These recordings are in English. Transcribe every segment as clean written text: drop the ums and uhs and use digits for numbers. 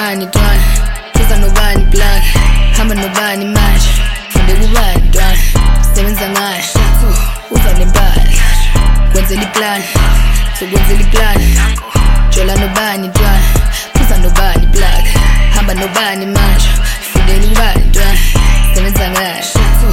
nobani ntwana, phuza nobani plan, hamba nobani manje, funde kubani ntwana, sebenza ngayo, uza nempali, kwenzela iplan, sokwenzela iplan, jola nobani ntwana, phuza nobani plug, hamba nobani manje, fundela kubani ntwana, sebenza ngayo,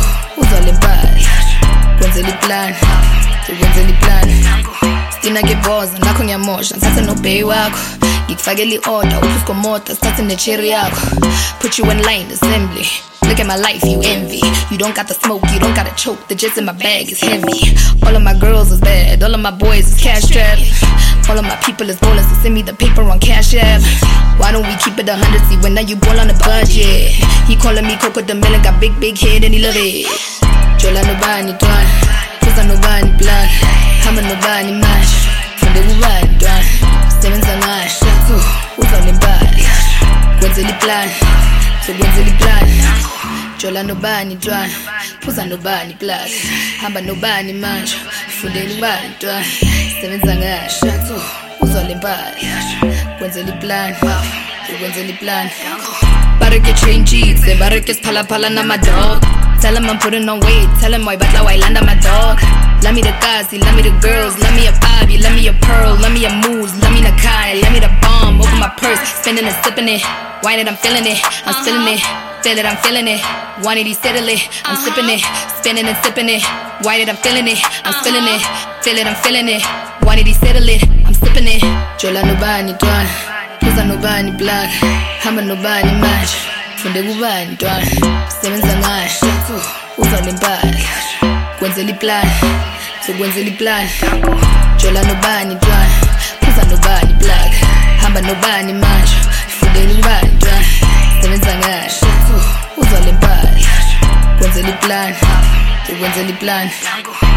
uza nempali, kwenzela iplan, sokwenzela iplan. Stina ngeboza nakho ngiyamosha, ngithathe nobay wakho, ngikufakela i-order, uphuze komota, sithathe necherry yakho, put you in line, assembly. Look at my life, you envy. You don't got the smoke, you don't gotta choke. The jets in my bag is heavy. All of my girls is bad, all of my boys is cash strapped. All of my people is ballin', so send me the paper on Cash App. Why don't we keep it 100? See, when now you ball on a budget. He calling me Coco the Melon, got big head and he love it. Jola nobani ntwana, phuza nobani plan, hamba nobani manje, funde kubani ntwana, sebenza ngayo, uza nempali, kwenzela iplan, sokwenzela iplan. Jola nobani ntwana, phuza nobani plug, hamba nobani manje, fundela kubani ntwana, sebenza ngayo, uza nempali, kwenzela iplan, sokwenzela iplan. Bareke train jeets, bareke sphala na my dog. Tell him I'm putting on weight, tell him why batla why land on my dog. Love me the guys, love me the girls, love me a Bobby, love me a Pearl, love me a Moose, love me the Kai, love me the bomb, open my purse, spending and sipping it, wine it, I'm feeling it, I'm spilling it, feel it, I'm feeling it, 180 steadily, I'm sipping it, spinning and sipping it, wine it, I'm feeling it, I'm spilling it, feel it, I'm feeling it, 180 steadily, I'm sipping it. Jola nobani ntwana, phuza nobani plan, hamba nobani manje, funde kubani ntwana, sebenza ngayo, uza nempali, kwenzela iplan, sokwenzela iplan. Jola nobani ntwana, phuza nobani plug, hamba nobani manje, fundela kubani ntwana, sebenza ngayo, uza nempali, kwenzela iplan, sokwenzela iplan.